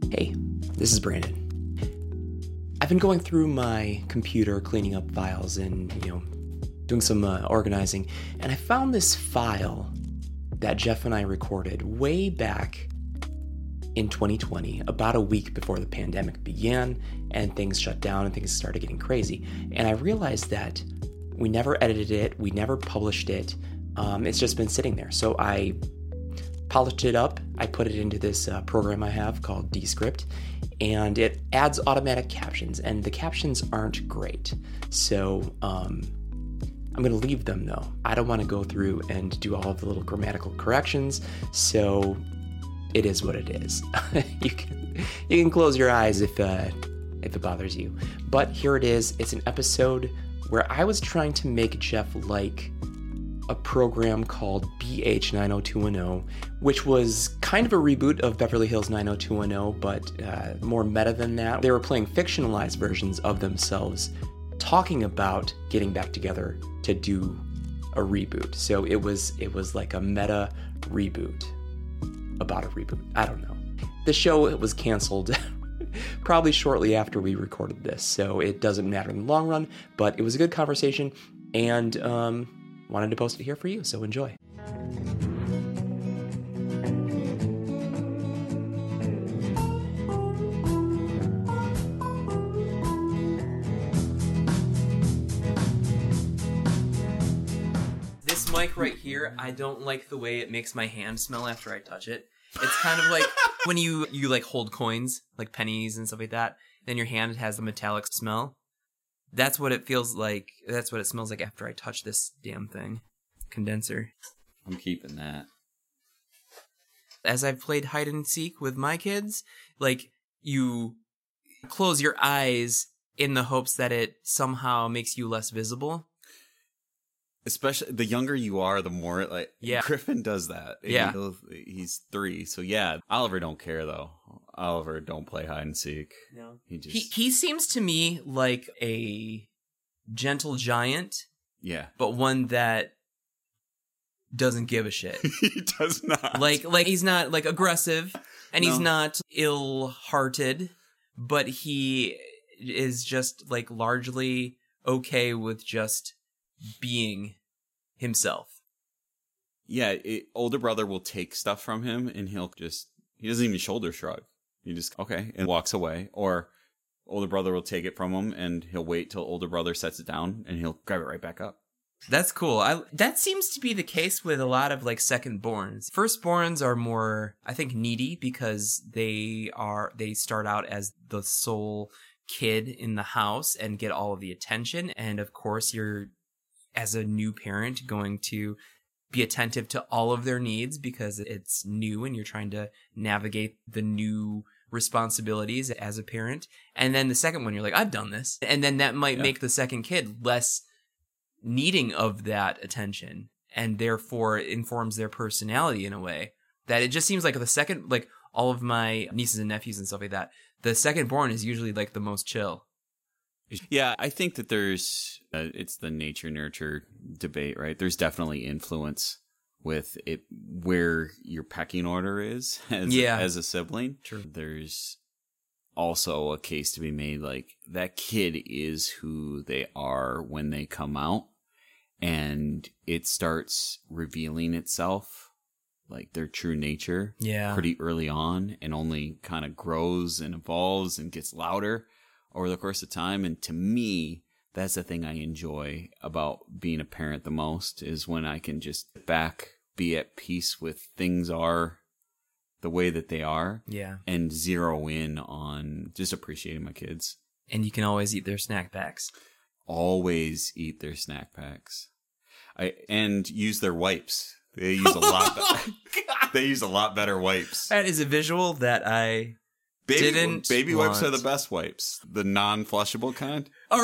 Hey, this is Brandon. I've been going through my computer, cleaning up files and, doing some organizing, and I found this file that Jeff and I recorded way back in 2020, about a week before the pandemic began and things shut down and things started getting crazy. And I realized that we never edited it, we never published it. It's just been sitting there. So I polished it up. I put it into this program I have called Descript, and it adds automatic captions, and the captions aren't great. So I'm going to leave them though. I don't want to go through and do all of the little grammatical corrections, so it is what it is. You can close your eyes if it bothers you. But here it is. It's an episode where I was trying to make Jeff like a program called BH 90210, which was kind of a reboot of Beverly Hills 90210, but more meta than that. They were playing fictionalized versions of themselves, talking about getting back together to do a reboot. So it was like a meta reboot about a reboot. I don't know. The show was canceled probably shortly after we recorded this, so it doesn't matter in the long run, but it was a good conversation, and wanted to post it here for you, so enjoy. This mic right here, I don't like the way it makes my hand smell after I touch it. It's kind of like when you like hold coins, like pennies and stuff like that, then your hand has the metallic smell. That's what it feels like. That's what it smells like after I touch this damn thing. Condenser. I'm keeping that. As I've played hide and seek with my kids, like, you close your eyes in the hopes that it somehow makes you less visible. Especially the younger you are, the more Griffin does that. Yeah. He's 3. So yeah, Oliver don't care though. Oliver don't play hide and seek. No. He seems to me like a gentle giant. Yeah. But one that doesn't give a shit. He does not. Like he's not like aggressive and he's not ill-hearted, but he is just like largely okay with just being himself. Yeah, older brother will take stuff from him and he doesn't even shoulder shrug. He just, okay, and walks away. Or older brother will take it from him and he'll wait till older brother sets it down and he'll grab it right back up. That's cool. That seems to be the case with a lot of like second-borns. First-borns are more, I think, needy because they start out as the sole kid in the house and get all of the attention. And of course, you're, as a new parent, going to be attentive to all of their needs because it's new and you're trying to navigate the new responsibilities as a parent. And then the second one, you're like, I've done this. And then that might make the second kid less needing of that attention, and therefore informs their personality in a way that it just seems like the second, like all of my nieces and nephews and stuff like that, the second born is usually like the most chill. Yeah, I think that there's it's the nature nurture debate, right? There's definitely influence with it where your pecking order is as a sibling. True. There's also a case to be made, like that kid is who they are when they come out, and it starts revealing itself, like their true nature, pretty early on, and only kind of grows and evolves and gets louder over the course of time. And to me, that's the thing I enjoy about being a parent the most, is when I can just sit back, be at peace with things are the way that they are, and zero in on just appreciating my kids. And you can always eat their snack packs. Always eat their snack packs. And use their wipes. They use a lot. They use a lot better wipes. That is a visual that I didn't. Baby wipes are the best wipes, the non-flushable kind. All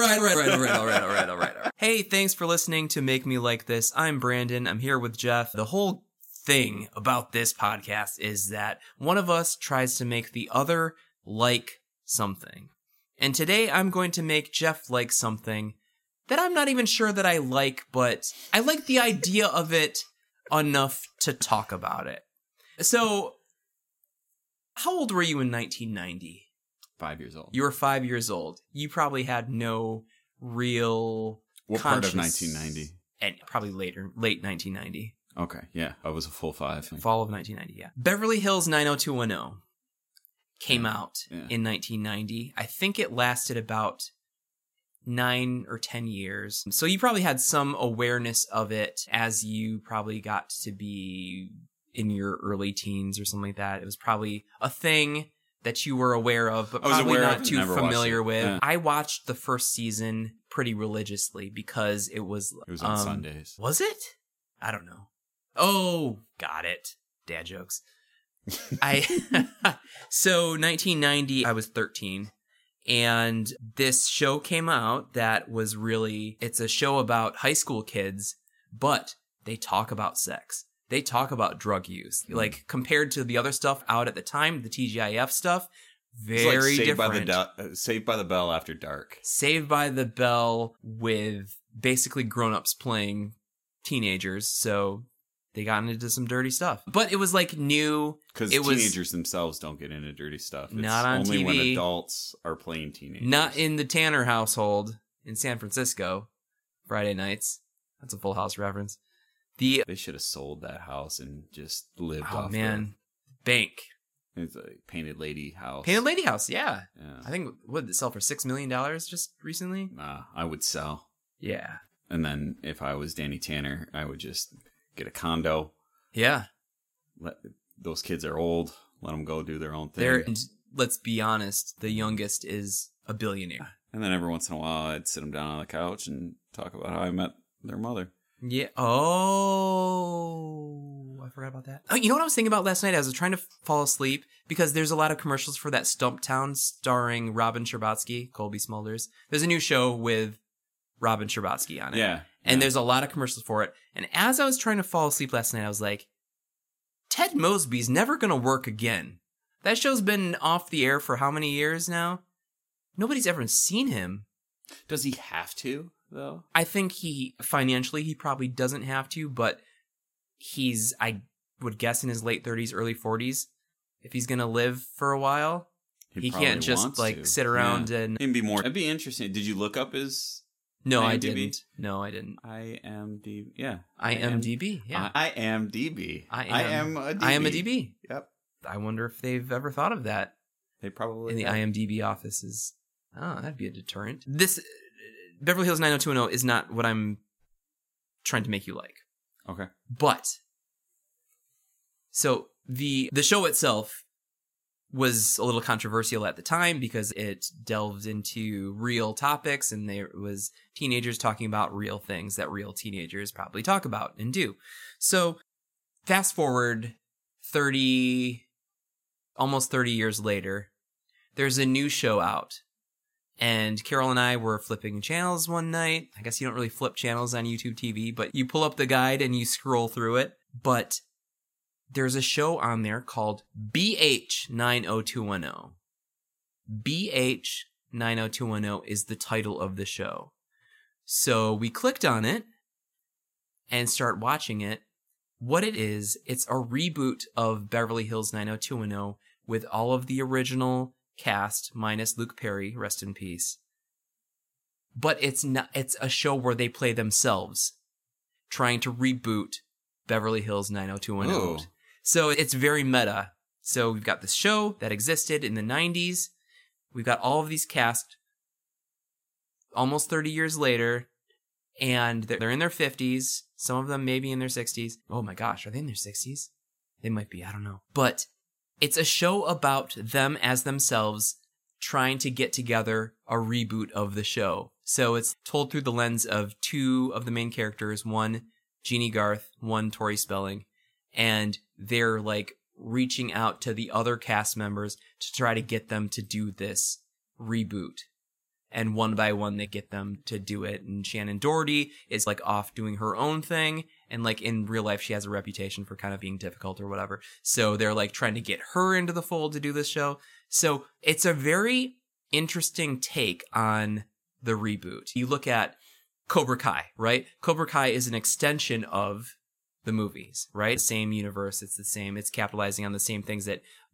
right. Hey, thanks for listening to Make Me Like This. I'm Brandon. I'm here with Jeff. The whole thing about this podcast is that one of us tries to make the other like something. And today I'm going to make Jeff like something that I'm not even sure that I like, but I like the idea of it enough to talk about it. So How old were you in 1990? 5 years old. You were 5 years old. You probably had no real What part of 1990? And probably later, late 1990. Okay, yeah. I was a full 5. Fall of 1990, yeah. Beverly Hills 90210 came out in 1990. I think it lasted about 9 or 10 years. So you probably had some awareness of it as you probably got to be in your early teens or something like that. It was probably a thing that you were aware of, but probably not too familiar with. Yeah. I watched the first season pretty religiously because it was on Sundays. Was it? I don't know. Oh, got it. Dad jokes. So 1990, I was 13. And this show came out that was really, it's a show about high school kids, but they talk about sex. They talk about drug use. Like, compared to the other stuff out at the time, the TGIF stuff, very different. Saved by the Bell after dark. Saved by the Bell with basically grown-ups playing teenagers, so they got into some dirty stuff. But it was like new. Because teenagers themselves don't get into dirty stuff. It's not on only TV. When adults are playing teenagers. Not in the Tanner household in San Francisco. Friday nights. That's a Full House reference. They should have sold that house and just lived off. Oh man, the bank. It's a Painted Lady house. Painted Lady house, yeah. I think what did it sell for $6 million just recently? I would sell. Yeah. And then if I was Danny Tanner, I would just get a condo. Yeah. Those kids are old. Let them go do their own thing. Let's be honest, the youngest is a billionaire. And then every once in a while, I'd sit them down on the couch and talk about how I met their mother. Yeah. Oh, I forgot about that. Oh, you know what I was thinking about last night? I was trying to fall asleep because there's a lot of commercials for that Stumptown starring Robin Scherbatsky, Colby Smulders. There's a new show with Robin Scherbatsky on it. Yeah. And there's a lot of commercials for it. And as I was trying to fall asleep last night, I was like, Ted Mosby's never going to work again. That show's been off the air for how many years now? Nobody's ever seen him. Does he have to, though? I think financially, he probably doesn't have to, but I would guess in his late 30s, early 40s, if he's going to live for a while, he can't just sit around and... It'd be interesting. Did you look up his... No, IMDb? I didn't. No, I didn't. IMDb, yeah. IMDb, yeah. IMDb. I am a DB. Yep. I wonder if they've ever thought of that. They probably in the IMDb offices. Oh, that'd be a deterrent. This Beverly Hills 90210 is not what I'm trying to make you like. Okay. But so the show itself was a little controversial at the time because it delved into real topics and there was teenagers talking about real things that real teenagers probably talk about and do. So fast forward almost 30 years later, there's a new show out. And Carol and I were flipping channels one night. I guess you don't really flip channels on YouTube TV, but you pull up the guide and you scroll through it. But there's a show on there called BH 90210. BH 90210 is the title of the show. So we clicked on it and start watching it. What it is, it's a reboot of Beverly Hills 90210 with all of the original cast minus Luke Perry, rest in peace. But it's a show where they play themselves trying to reboot Beverly Hills 90210. Ooh. So it's very meta. So we've got this show that existed in the 90s. We've got all of these cast almost 30 years later, and they're in their 50s. Some of them maybe in their 60s. Oh my gosh, are they in their 60s? They might be, I don't know. But it's a show about them as themselves trying to get together a reboot of the show. So it's told through the lens of two of the main characters, one Jeannie Garth, one Tori Spelling, and they're like reaching out to the other cast members to try to get them to do this reboot. And one by one, they get them to do it. And Shannon Doherty is like off doing her own thing. And like in real life, she has a reputation for kind of being difficult or whatever. So they're like trying to get her into the fold to do this show. So it's a very interesting take on the reboot. You look at Cobra Kai, right? Cobra Kai is an extension of the movies, right? Same universe. It's the same. It's capitalizing on the same things that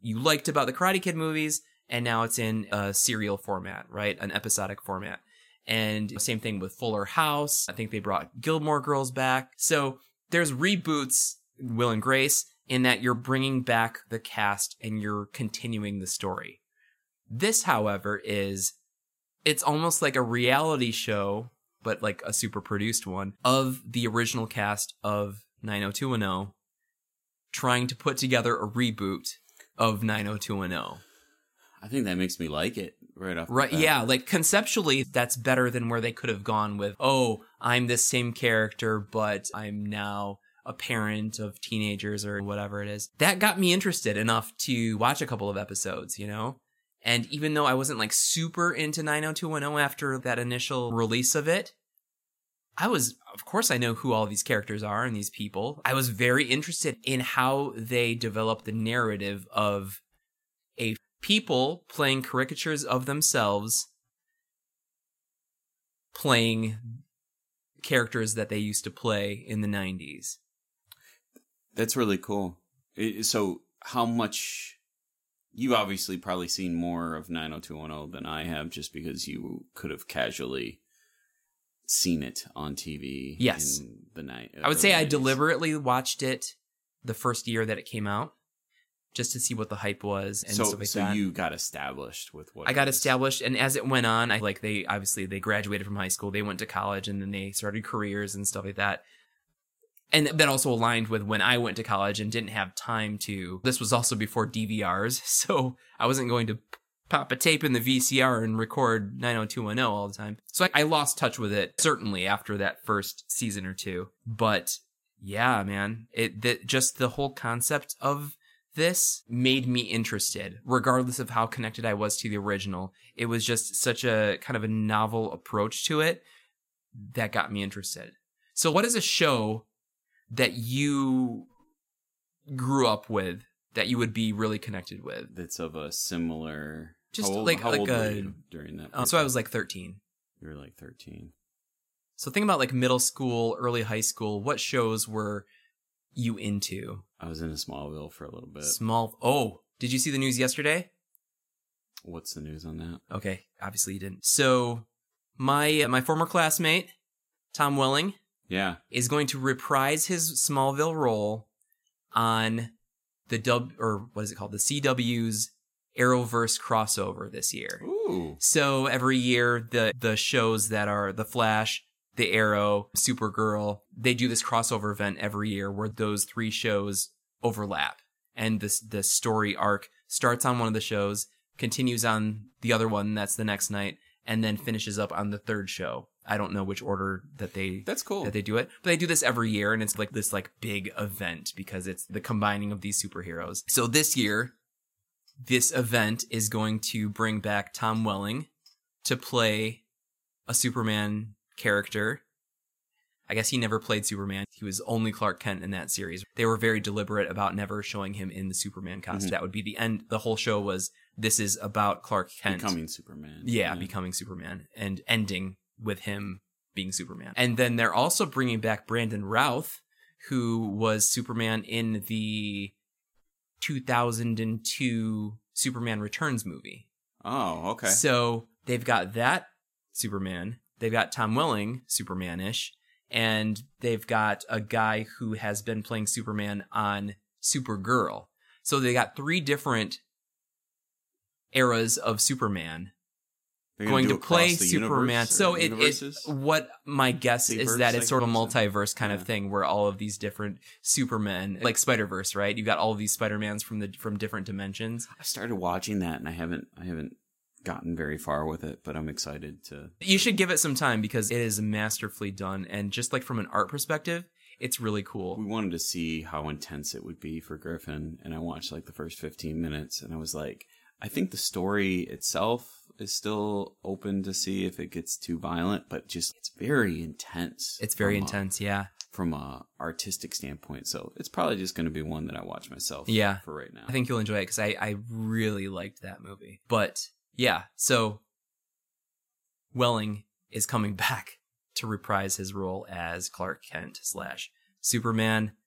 you liked about the Karate Kid movies, and now it's in a serial format, right? An episodic format. And same thing with Fuller House. I think they brought Gilmore Girls back. So there's reboots, Will and Grace, in that you're bringing back the cast and you're continuing the story. This, however, it's almost like a reality show, but like a super produced one, of the original cast of 90210 trying to put together a reboot of 90210. I think that makes me like it right off the Right, bat. yeah, like conceptually, that's better than where they could have gone with, oh, I'm this same character, but I'm now a parent of teenagers or whatever it is. That got me interested enough to watch a couple of episodes, you know? And even though I wasn't like super into 90210 after that initial release of it, of course I know who all these characters are and these people. I was very interested in how they developed the narrative of a people playing caricatures of themselves playing characters that they used to play in the 90s. That's really cool. So how much... You've obviously probably seen more of 90210 than I have, just because you could have casually seen it on TV. Yes. In the night. I would say I deliberately watched it the first year that it came out, just to see what the hype was and stuff like that. So you got established with what I got established, and as it went on, they graduated from high school, they went to college, and then they started careers and stuff like that. And that also aligned with when I went to college and didn't have time to... This was also before DVRs, so I wasn't going to pop a tape in the VCR and record 90210 all the time. So I lost touch with it, certainly, after that first season or two. But yeah, man, just the whole concept of this made me interested, regardless of how connected I was to the original. It was just such a kind of a novel approach to it that got me interested. So what is a show that you grew up with that you would be really connected with? That's of a similar... Just how old were you during that? So I was like 13. You were like 13. So think about like middle school, early high school. What shows were you into? I was in Smallville for a little bit. Did you see the news yesterday? What's the news on that? Okay, obviously you didn't. So my former classmate, Tom Welling, is going to reprise his Smallville role on the the CW's Arrowverse crossover this year. Ooh. So every year, the shows that are The Flash, The Arrow, Supergirl, they do this crossover event every year where those three shows overlap. And the story arc starts on one of the shows, continues on the other one, that's the next night, and then finishes up on the third show. I don't know which order that's cool that they do it, but they do this every year, and it's like this like big event because it's the combining of these superheroes. So this year, this event is going to bring back Tom Welling to play a Superman character. I guess he never played Superman. He was only Clark Kent in that series. They were very deliberate about never showing him in the Superman costume. Mm-hmm. That would be the end. The whole show was, this is about Clark Kent becoming Superman. Yeah, becoming Superman and ending with him being Superman. And then they're also bringing back Brandon Routh, who was Superman in the 2002 Superman Returns movie. Oh, okay. So they've got that Superman. They've got Tom Welling, Superman-ish. And they've got a guy who has been playing Superman on Supergirl. So they got three different eras of Superman going to play Superman. So what my guess is that it's sort of multiverse kind of thing where all of these different Supermen, like Spider-Verse, right? You got all of these Spider-Mans from different dimensions. I started watching that and I haven't gotten very far with it, but I'm excited to. You should give it some time because it is masterfully done, and just like from an art perspective, it's really cool. We wanted to see how intense it would be for Griffin, and I watched like the first 15 minutes, and I was like, I think the story itself is still open to see if it gets too violent, but just it's very intense. It's very intense, yeah. From a artistic standpoint, so it's probably just going to be one that I watch myself. Yeah, for right now. I think you'll enjoy it because I really liked that movie. But yeah, so Welling is coming back to reprise his role as Clark Kent / Superman.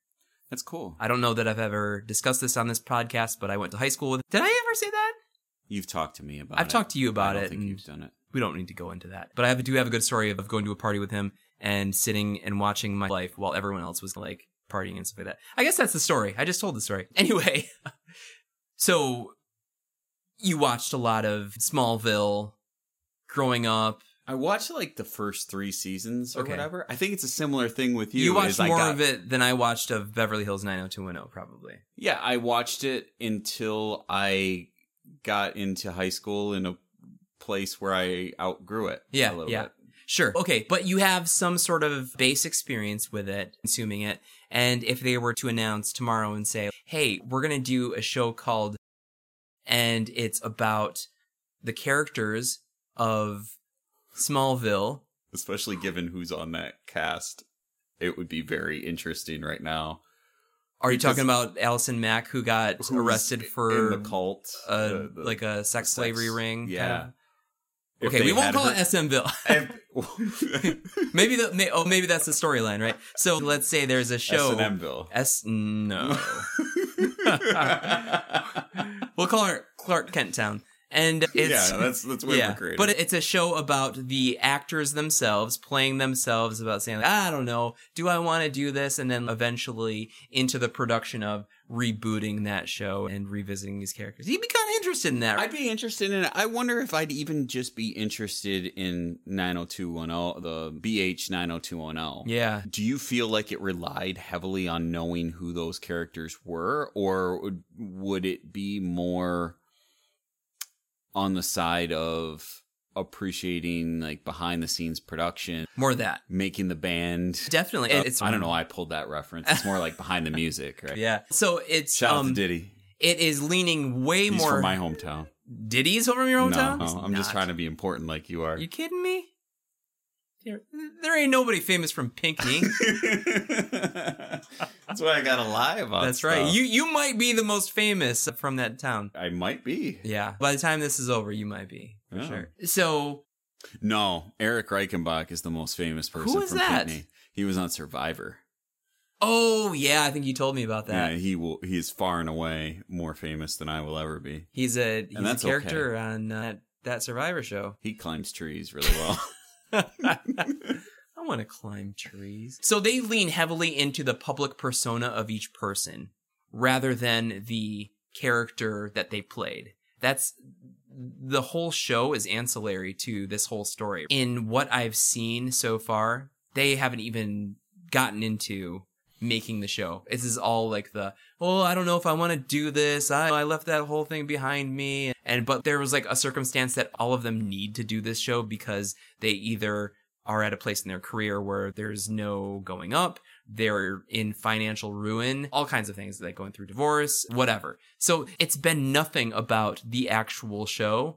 That's cool. I don't know that I've ever discussed this on this podcast, but I went to high school with... Did I ever say that? You've talked to me about it. I've talked to you about it. I don't think you've done it. We don't need to go into that. But I do have a good story of going to a party with him and sitting and watching my life while everyone else was like partying and stuff like that. I guess that's the story. I just told the story. Anyway, so you watched a lot of Smallville growing up. I watched like the first 3 seasons or Okay. whatever. I think it's a similar thing with you. You watched is I more got- of it than I watched of Beverly Hills 90210, probably. Yeah, I watched it until I got into high school in a place where I outgrew it a little bit. Sure. Okay, but you have some sort of base experience with it, consuming it. And if they were to announce tomorrow and say, hey, we're going to do a show called, and it's about the characters of Smallville. Especially given who's on that cast, it would be very interesting right now. Are you Because- talking about Allison Mack, who got Who's arrested for in the cult, like a sex slavery ring? Yeah. kind of? If Okay, they we won't had call her- it SMville. maybe that's the storyline, right? So let's say there's a show. S&Mville. No. We'll call her Clark Kent Town. And it's that's way more creative. but it's a show about the actors themselves playing themselves, about saying, like, I don't know, do I want to do this? And then eventually into the production of rebooting that show and revisiting these characters. You'd be kind of interested in that. I'd be interested in it. I wonder if I'd even just be interested in 90210, the BH 90210. Yeah. Do you feel like it relied heavily on knowing who those characters were, or would it be more on the side of appreciating like behind the scenes production, More of that. making the band? Definitely. It's I don't know why I pulled that reference. It's more like behind the music, right? Yeah. So it's Shout out to Diddy. it is leaning way He's more. from my hometown. Diddy's from your hometown? No, He's I'm just not. trying to be important like you are. You kidding me? There ain't nobody famous from Pinckney. That's why I gotta lie about That's stuff. right. You might be the most famous from that town. I might be. Yeah. By the time this is over, you might be. For Yeah. sure. So, No, Eric Reichenbach is the most famous person Who is from that? Pinckney. He was on Survivor. oh, yeah, I think you told me about that. Yeah, he is far and away more famous than I will ever be. He's a that's character on that Survivor show. He climbs trees really well. I want to climb trees. So they lean heavily into the public persona of each person rather than the character that they played. That's the whole show is ancillary to this whole story. In what I've seen so far, they haven't even gotten into making the show. This is all like I don't know if I want to do this. I left that whole thing behind me. But there was like a circumstance that all of them need to do this show because they either are at a place in their career where there's no going up, they're in financial ruin, all kinds of things, like going through divorce, whatever. So it's been nothing about the actual show.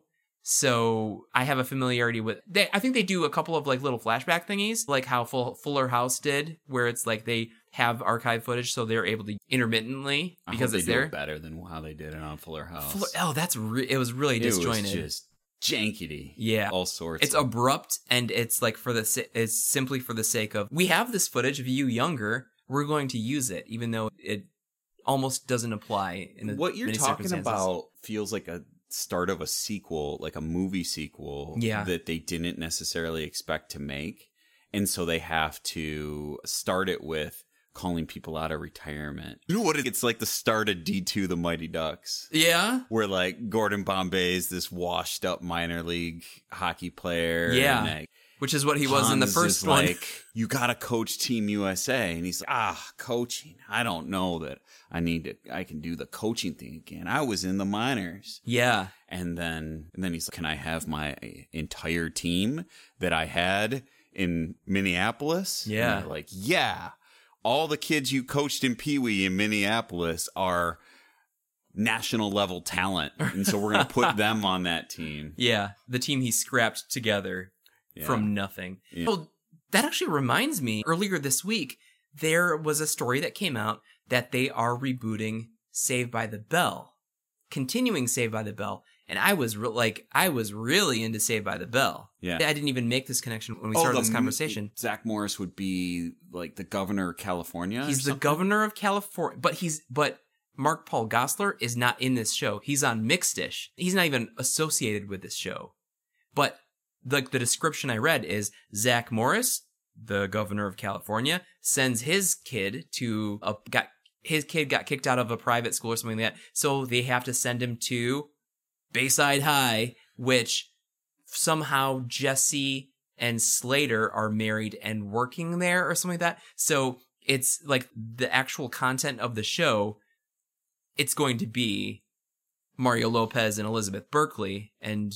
So I have a familiarity with I think they do a couple of like little flashback thingies, like how Fuller House did, where it's like they have archive footage, so they're able to intermittently because I hope it's they do there. it better than how they did it on Fuller House. It was really disjointed. It was just jankety. Yeah. All sorts. It's abrupt, and it's like it's simply for the sake of, we have this footage of you younger, we're going to use it, even though it almost doesn't apply in what you're many talking circumstances. about feels like a start of a sequel, like a movie sequel, Yeah. that they didn't necessarily expect to make. And so they have to start it with calling people out of retirement. You know what? It's like the start of D2 The Mighty Ducks. Yeah? Where like Gordon Bombay is this washed up minor league hockey player. Yeah. And, like, Which is what he was in the Hans first is one. like, you gotta coach Team USA. And he's like, coaching. I don't know that I can do the coaching thing again. I was in the minors. Yeah. And then he's like, can I have my entire team that I had in Minneapolis? Yeah. And they're like, yeah. All the kids you coached in Pee Wee in Minneapolis are national level talent. And so we're going to put them on that team. Yeah. The team he scrapped together from nothing. Yeah. Well, that actually reminds me, earlier this week, there was a story that came out that they are rebooting Saved by the Bell, continuing Saved by the Bell. And I was really into Saved by the Bell. Yeah. I didn't even make this connection when we started this conversation. Zach Morris would be like the governor of California. He's the governor of California, but Mark Paul Gosselaar is not in this show. He's on Mixed-ish. He's not even associated with this show. But the description I read is Zach Morris, the governor of California, sends his kid to his kid got kicked out of a private school or something like that. So they have to send him to Bayside High, which somehow Jesse and Slater are married and working there or something like that. So it's like the actual content of the show, it's going to be Mario Lopez and Elizabeth Berkley and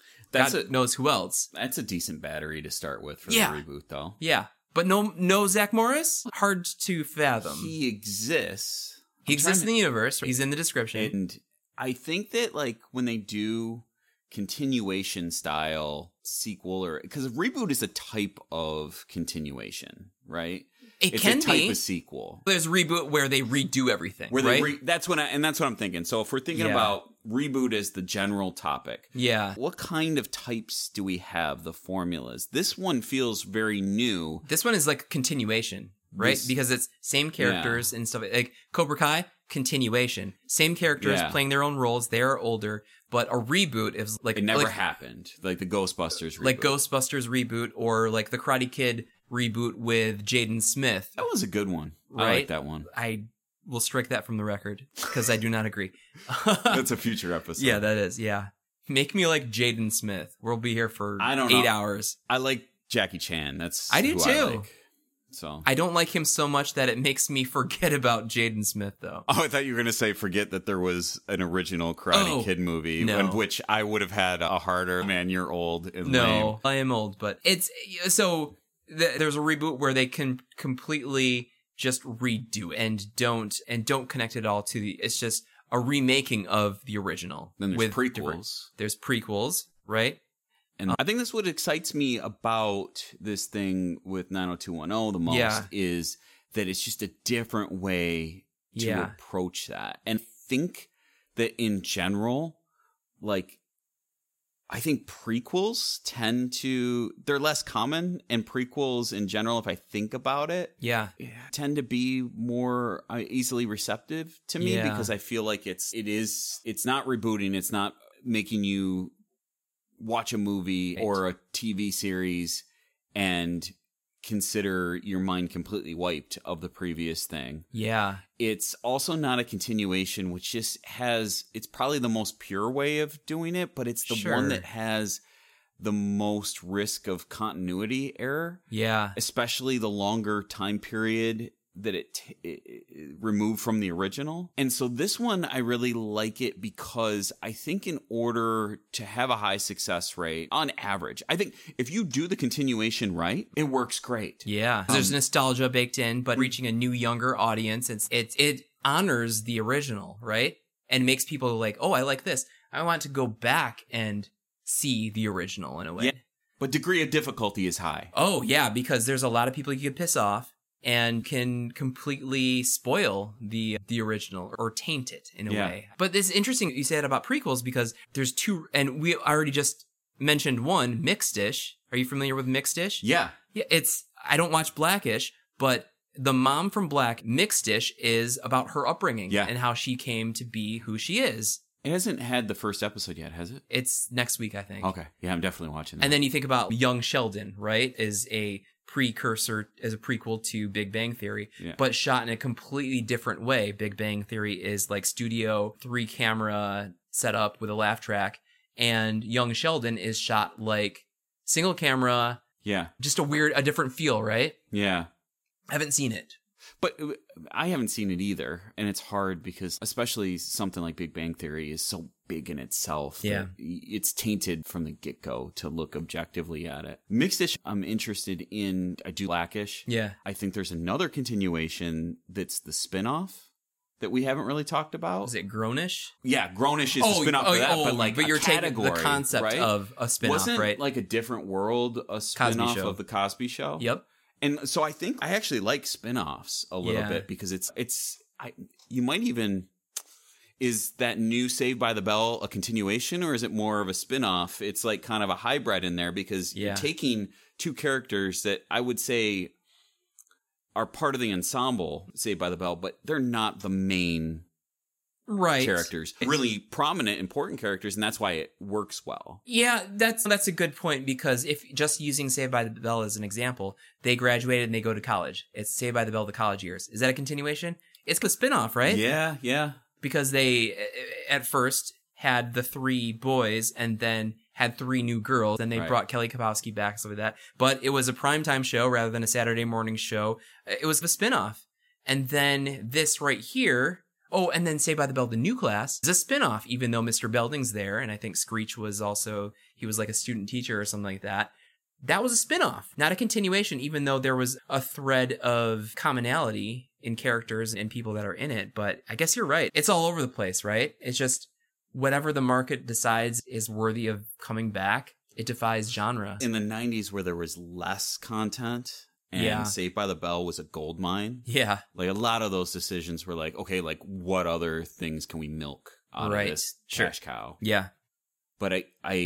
God knows who else. That's a decent battery to start with for the reboot, though. Yeah. But no Zach Morris? Hard to fathom. He exists. He exists in the universe. He's in the description. And I think that, like, when they do continuation style sequel, or because a reboot is a type of continuation, right? It's a type of sequel. There's a reboot where they redo everything, right? That's what I'm thinking. So if we're thinking about reboot as the general topic, what kind of types do we have? The formulas. This one feels very new. This one is like a continuation, right? Because it's same characters and stuff. Like Cobra Kai, continuation. Same characters playing their own roles. They are older, but a reboot is like it never happened. Like the Ghostbusters reboot. Like Ghostbusters reboot, or like the Karate Kid reboot with Jaden Smith. That was a good one. Right? I like that one. I will strike that from the record because I do not agree. That's a future episode. Yeah, that is. Yeah. Make me like Jaden Smith. We'll be here for 8 hours. I like Jackie Chan. I do too. I like. So I don't like him so much that it makes me forget about Jaden Smith, though. Oh, I thought you were going to say forget that there was an original Karate Kid movie, in which I would have had a harder, man, you're old and lame. I am old, but it's so there's a reboot where they can completely just redo and don't connect it all to it's just a remaking of the original. Then there's prequels. There's prequels, right? And I think that's what excites me about this thing with 90210 the most is that it's just a different way to approach that. And think that in general, like, I think prequels they're less common, and prequels in general, if I think about it, tend to be more easily receptive to me because I feel like it's not rebooting, it's not making you watch a movie or a TV series and consider your mind completely wiped of the previous thing. Yeah. It's also not a continuation, which just it's probably the most pure way of doing it, but it's the one that has the most risk of continuity error. Yeah. Especially the longer time period that it removed from the original. And so this one, I really like it because I think in order to have a high success rate, on average, I think if you do the continuation right, it works great. Yeah. There's nostalgia baked in, but reaching a new, younger audience, it honors the original, right? And makes people like, oh, I like this. I want to go back and see the original in a way. Yeah. But degree of difficulty is high. Oh, yeah, because there's a lot of people you could piss off and can completely spoil the original or taint it in a way. But this is interesting you said about prequels because there's two, and we already just mentioned one, Mixed-ish. Are you familiar with Mixed-ish? Yeah. Yeah, I don't watch Blackish, but the mom from Black, Mixed-ish, is about her upbringing and how she came to be who she is. It hasn't had the first episode yet, has it? It's next week, I think. Okay. Yeah, I'm definitely watching that. And then you think about Young Sheldon, right? Is a prequel to Big Bang Theory, but shot in a completely different way. Big Bang Theory is like studio 3 camera setup with a laugh track, and Young Sheldon is shot like single camera. Yeah. Just a different feel, right? Yeah. I haven't seen it. But I haven't seen it either, and it's hard because especially something like Big Bang Theory is so big in itself. Yeah. It's tainted from the get-go to look objectively at it. Mixed-ish, I'm interested in. I do Blackish. Yeah. I think there's another continuation that's the spin-off that we haven't really talked about. Is it Grownish? Yeah, Grownish is the spin-off of that, but you're category, taking the concept right? of a spin-off, Wasn't right? like A Different World a spin-off of The Cosby Show? Yep. And so I think I actually like spin-offs a little bit because it's is that new Saved by the Bell a continuation, or is it more of a spin-off? It's like kind of a hybrid in there, because you're taking two characters that I would say are part of the ensemble, Saved by the Bell, but they're not the main characters. Really prominent, important characters, and that's why it works well. Yeah, that's a good point, because if just using Saved by the Bell as an example, they graduated and they go to college. It's Saved by the Bell, the college years. Is that a continuation? It's a spin-off, right? Yeah. Because they, at first, had the 3 boys and then had 3 new girls. Then they brought Kelly Kapowski back, stuff like that. But it was a primetime show rather than a Saturday morning show. It was a spin-off. And then this right here... Oh, and then Saved by the Bell, the new class, is a spin-off, even though Mr. Belding's there. And I think Screech was also... He was like a student teacher or something like that. That was a spin-off, not a continuation, even though there was a thread of commonality in characters and people that are in it. But I guess you're right. It's all over the place, right? It's just whatever the market decides is worthy of coming back, it defies genre. In the 90s, where there was less content and Saved by the Bell was a gold mine. Yeah. Like a lot of those decisions were like, okay, like what other things can we milk out of this cash cow? Yeah. But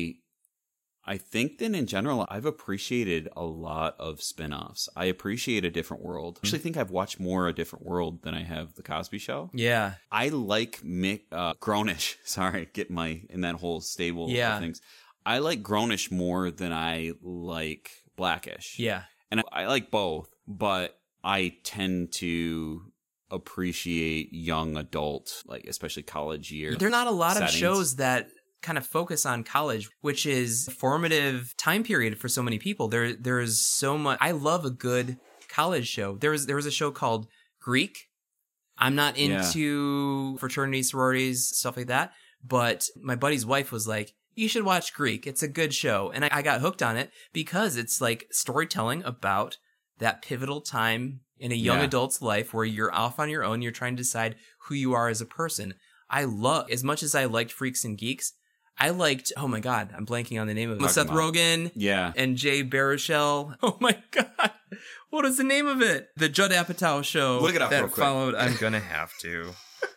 I think that in general, I've appreciated a lot of spin-offs. I appreciate A Different World. I actually think I've watched more A Different World than I have The Cosby Show. Yeah. I like Grownish. Sorry, get in that whole stable of things. I like Grownish more than I like Blackish. Yeah. And I like both, but I tend to appreciate young adult, like especially college year. There are not a lot settings. of shows that kind of focus on college, which is a formative time period for so many people. There is so much. I love a good college show. There was a show called Greek. I'm not into fraternities, sororities, stuff like that, but my buddy's wife was like, you should watch Greek. It's a good show. And I got hooked on it because it's like storytelling about that pivotal time in a young adult's life where you're off on your own. You're trying to decide who you are as a person. As much as I liked Freaks and Geeks, I liked, oh my God, I'm blanking on the name of it. Seth Rogen and Jay Baruchel. Oh my God. What is the name of it? The Judd Apatow show. Look it up that real quick. Followed. I'm going to have to.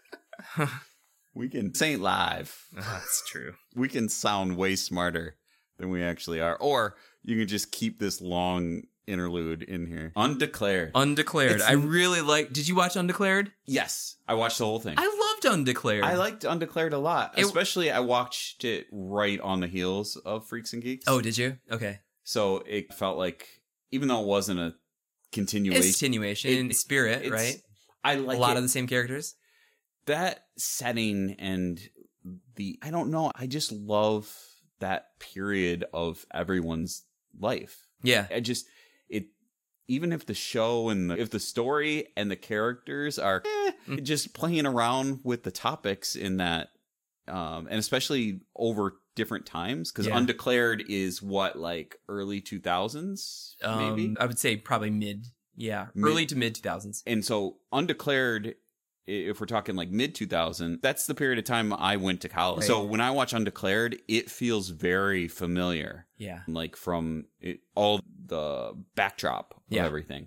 We can say it live. That's true. We can sound way smarter than we actually are. Or you can just keep this long interlude in here. Undeclared. I really like. Did you watch Undeclared? Yes. I watched the whole thing. I loved Undeclared. I liked Undeclared a lot. Especially I watched it right on the heels of Freaks and Geeks. Oh, did you? Okay. So it felt like, even though it wasn't a continuation. It's continuation in spirit, right? I like a lot of the same characters. That setting and I don't know, I just love that period of everyone's life. Yeah. Even if the show and if the story and the characters are just playing around with the topics in that, and especially over different times, because Undeclared is what, like early 2000s, maybe? I would say probably early to mid 2000s. And so Undeclared, if we're talking like mid 2000, that's the period of time I went to college. Right. So when I watch Undeclared, it feels very familiar. Yeah. Like from all the backdrop of everything.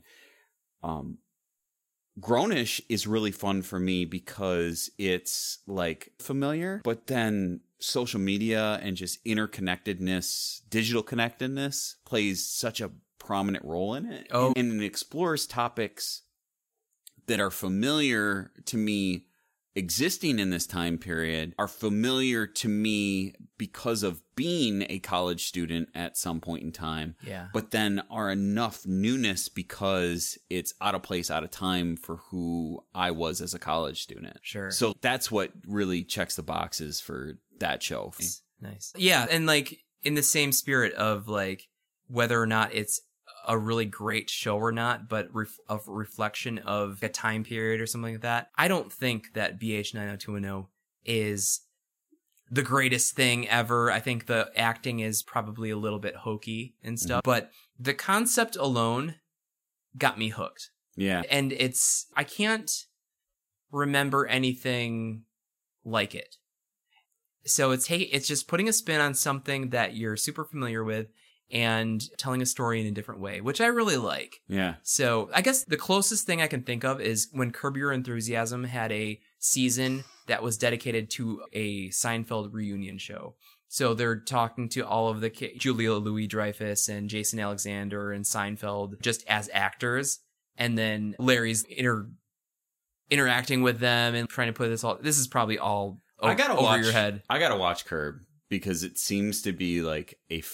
Grownish is really fun for me because it's like familiar, but then social media and just interconnectedness, digital connectedness plays such a prominent role in it. Oh. And it explores topics that are familiar to me existing in this time period, are familiar to me because of being a college student at some point in time. Yeah. But then are enough newness because it's out of place, out of time for who I was as a college student. Sure. So that's what really checks the boxes for that show. Nice. Yeah. And like in the same spirit of like whether or not it's a really great show or not, but a reflection of a time period or something like that. I don't think that BH 90210 is the greatest thing ever. I think the acting is probably a little bit hokey and stuff, but the concept alone got me hooked. Yeah. And I can't remember anything like it. So it's just putting a spin on something that you're super familiar with and telling a story in a different way, which I really like. Yeah. So I guess the closest thing I can think of is when Curb Your Enthusiasm had a season that was dedicated to a Seinfeld reunion show. So they're talking to all of the Julia Louis-Dreyfus and Jason Alexander and Seinfeld just as actors. And then Larry's interacting with them and trying to put this all... This is probably all over your head. I gotta watch Curb because it seems to be like a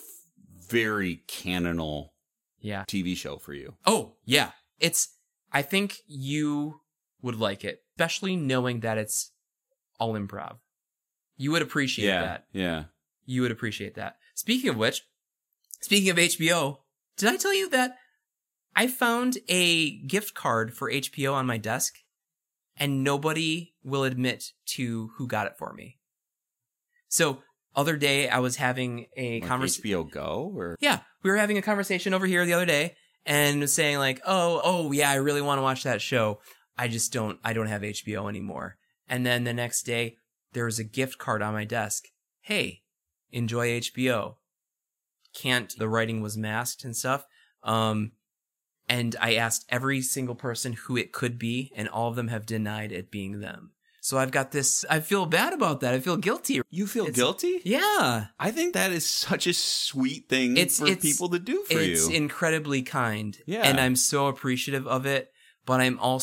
very canonical TV show for you. Oh, yeah. I think you would like it, especially knowing that it's all improv. You would appreciate that. Yeah. You would appreciate that. Speaking of HBO, did I tell you that I found a gift card for HBO on my desk and nobody will admit to who got it for me? So, other day I was having a conversation. HBO Go? Or? Yeah. We were having a conversation over here the other day and saying like, oh yeah, I really want to watch that show. I don't have HBO anymore. And then the next day, there was a gift card on my desk. Hey, enjoy HBO. The writing was masked and stuff. And I asked every single person who it could be, and all of them have denied it being them. So I've got this, I feel bad about that. I feel guilty. You feel guilty? Yeah. I think that is such a sweet thing for people to do for you. It's incredibly kind. Yeah. And I'm so appreciative of it, but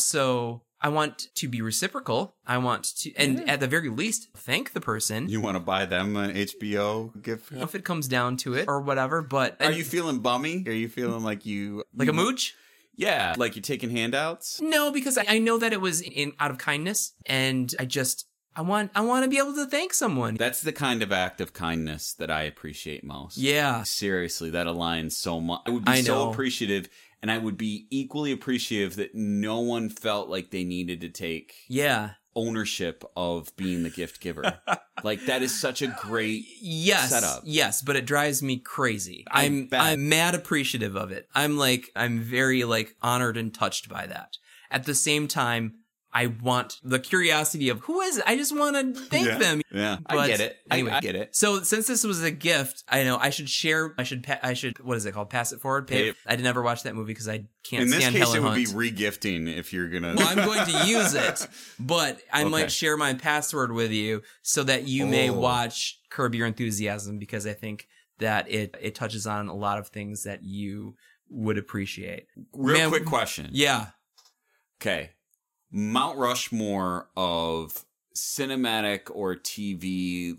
I want to be reciprocal. I want to, and at the very least, thank the person. You want to buy them an HBO gift? If it comes down to it or whatever, but... Are you feeling bummy? Are you feeling like you... Like a mooch? Yeah. Like you're taking handouts? No, because I know that it was out of kindness, and I want to be able to thank someone. That's the kind of act of kindness that I appreciate most. Yeah. Seriously, that aligns so much. I would be so appreciative. And I would be equally appreciative that no one felt like they needed to take ownership of being the gift giver. Like, that is such a great setup. Yes, but it drives me crazy. I'm mad appreciative of it. I'm very honored and touched by that. At the same time, I want the curiosity of who is it? I just want to thank them. Yeah, but I get it. Anyway, I get it. So since this was a gift, I know I should share. I should. What is it called? Pass it forward. Pay it. I did never watch that movie because I can't stand Helen Hunt. In this case, it would be re-gifting if you're gonna. Well, I'm going to use it, but I might share my password with you so that you may watch Curb Your Enthusiasm, because I think that it touches on a lot of things that you would appreciate. Real quick question. Yeah. Okay. Mount Rushmore of cinematic or TV,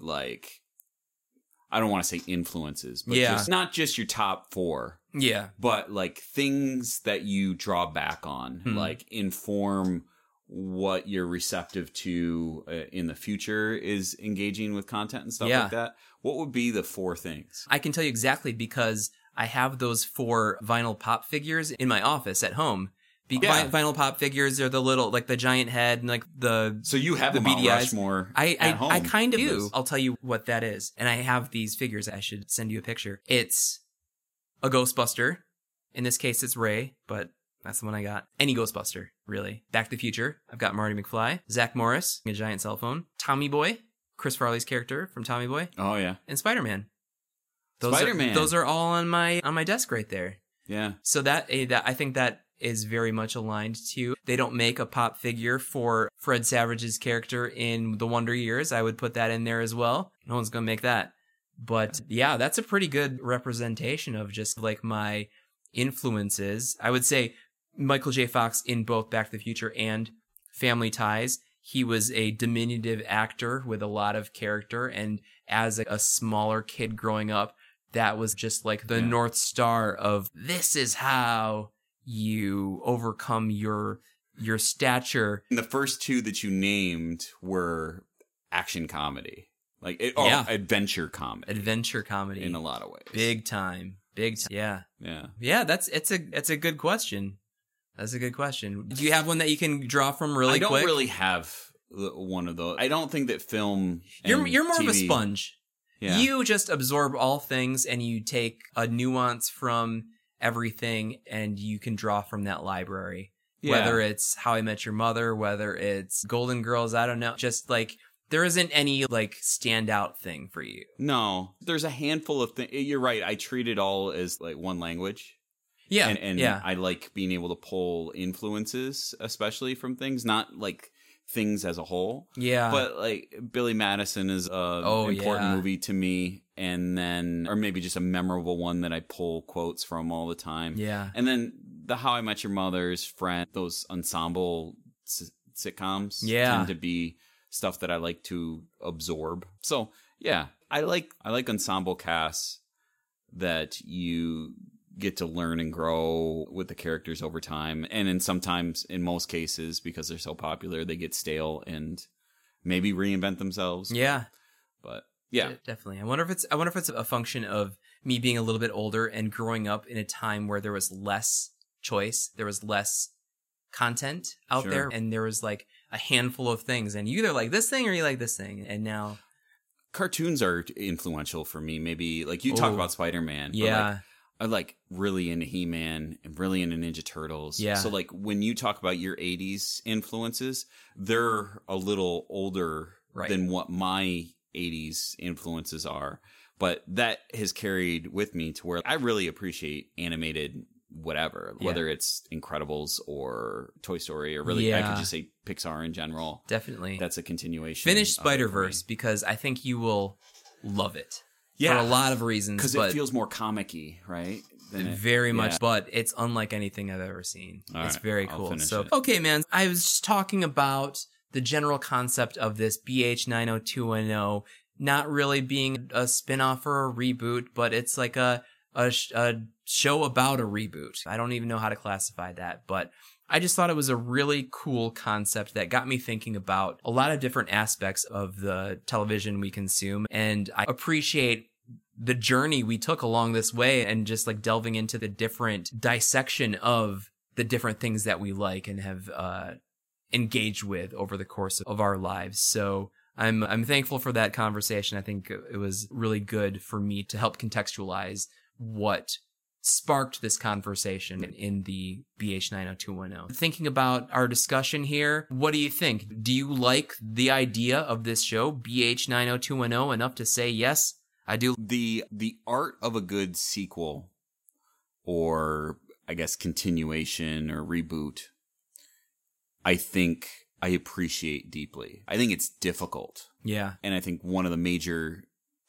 I don't want to say influences, but just not just your top 4. Yeah. But things that you draw back on, inform what you're receptive to in the future is engaging with content and stuff like that. What would be the 4 things? I can tell you exactly, because I have those 4 vinyl pop figures in my office at home. Vinyl pop figures are the little, the giant head and the So you have the a Mount Rushmore at home. I kind of do. I'll tell you what that is. And I have these figures. I should send you a picture. It's a Ghostbuster. In this case, it's Ray, but that's the one I got. Any Ghostbuster, really. Back to the Future. I've got Marty McFly. Zach Morris, a giant cell phone. Tommy Boy, Chris Farley's character from Tommy Boy. Oh, yeah. And Spider-Man. Spider-Man. Those are all on my desk right there. Yeah. So that I think that is very much aligned to. They don't make a pop figure for Fred Savage's character in The Wonder Years. I would put that in there as well. No one's going to make that. But yeah, that's a pretty good representation of just my influences. I would say Michael J. Fox in both Back to the Future and Family Ties. He was a diminutive actor with a lot of character. And as a smaller kid growing up, that was just the North Star of this is how you overcome your stature. And the first 2 that you named were action comedy, adventure comedy. Adventure comedy in a lot of ways. Big time. Yeah. It's a good question. That's a good question. Do you have one that you can draw from really quick? I don't really have one of those. I don't think that film. You're more TV, of a sponge. Yeah. You just absorb all things and you take a nuance from everything and you can draw from that library. Yeah. Whether it's How I Met Your Mother, whether it's Golden Girls, I don't know. Just there isn't any standout thing for you. No, there's a handful of things. You're right. I treat it all as one language. Yeah. And I like being able to pull influences, especially from things, not things as a whole. Yeah. But like Billy Madison is a important movie to me, and then or maybe just a memorable one that I pull quotes from all the time. Yeah. And then the How I Met Your Mother's, Friends, those ensemble sitcoms tend to be stuff that I like to absorb. So yeah, I like ensemble casts that you get to learn and grow with the characters over time, and in most cases, because they're so popular, they get stale and maybe reinvent themselves. Yeah, but yeah, definitely. I wonder if it's a function of me being a little bit older and growing up in a time where there was less choice, there was less content out there, and there was like a handful of things, and you either like this thing or you like this thing, and now cartoons are influential for me. Maybe like you talk about Spider-Man. Yeah. I'm like really into He-Man and really into Ninja Turtles. Yeah. So like when you talk about your 80s influences, they're a little older than what my 80s influences are. But that has carried with me to where I really appreciate animated whatever, whether it's Incredibles or Toy Story or really I could just say Pixar in general. Definitely. That's a continuation. Finish Spider-Verse because I think you will love it. For a lot of reasons. Because it feels more comic-y, right? Very much, but it's unlike anything I've ever seen. It's very cool. So, okay, man, I was just talking about the general concept of this BH90210 not really being a spin-off or a reboot, but it's like a show about a reboot. I don't even know how to classify that, but I just thought it was a really cool concept that got me thinking about a lot of different aspects of the television we consume. And I appreciate the journey we took along this way and just like delving into the different dissection of the different things that we like and have engaged with over the course of our lives. So I'm thankful for that conversation. I think it was really good for me to help contextualize what sparked this conversation in the BH90210. Thinking about our discussion here, what do you think? Do you like the idea of this show, BH90210, enough to say, yes, I do? The art of a good sequel, or I guess continuation or reboot, I think I appreciate deeply. I think it's difficult. Yeah. And I think one of the major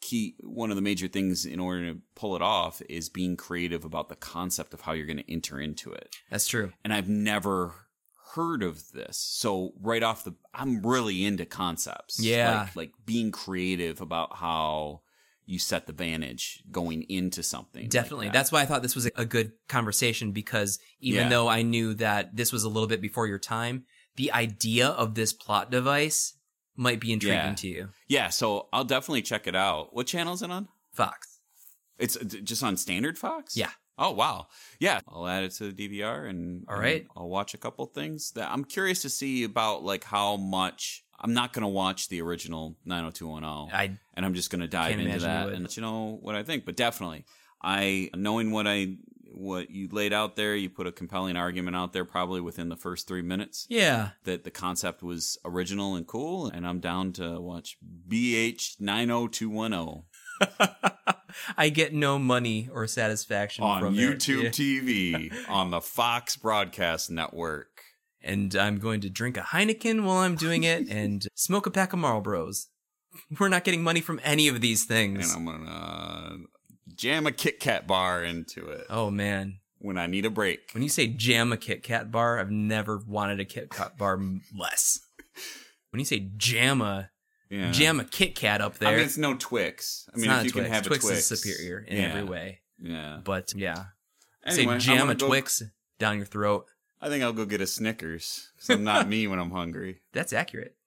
things in order to pull it off is being creative about the concept of how you're going to enter into it. That's true. And I've never heard of this. So I'm really into concepts. Yeah. Like being creative about how you set the vantage going into something. Definitely. Like that. That's why I thought this was a good conversation, because even though I knew that this was a little bit before your time, the idea of this plot device might be intriguing to you. Yeah, so I'll definitely check it out. What channel is it on? Fox. It's just on standard Fox? Yeah. Oh, wow. Yeah, I'll add it to the DVR and I'll watch a couple things. That I'm curious to see about like how much. I'm not going to watch the original 90210. And I'm just going to dive into that and let you know what I think. But definitely, knowing what you laid out there, you put a compelling argument out there probably within the first 3 minutes. Yeah. That the concept was original and cool, and I'm down to watch BH90210. I get no money or satisfaction on from YouTube TV on the Fox Broadcast Network. And I'm going to drink a Heineken while I'm doing it and smoke a pack of Marlboros. We're not getting money from any of these things. And I'm going to jam a Kit Kat bar into it. Oh, man. When I need a break. When you say jam a Kit Kat bar, I've never wanted a Kit Kat bar less. When you say jam a Kit Kat up there. I mean, it's no Twix. I mean, if you can have Twix a Twix. is superior in every way. Yeah. But, yeah. Anyway, say jam a Twix down your throat. I think I'll go get a Snickers, because I'm not me when I'm hungry. That's accurate.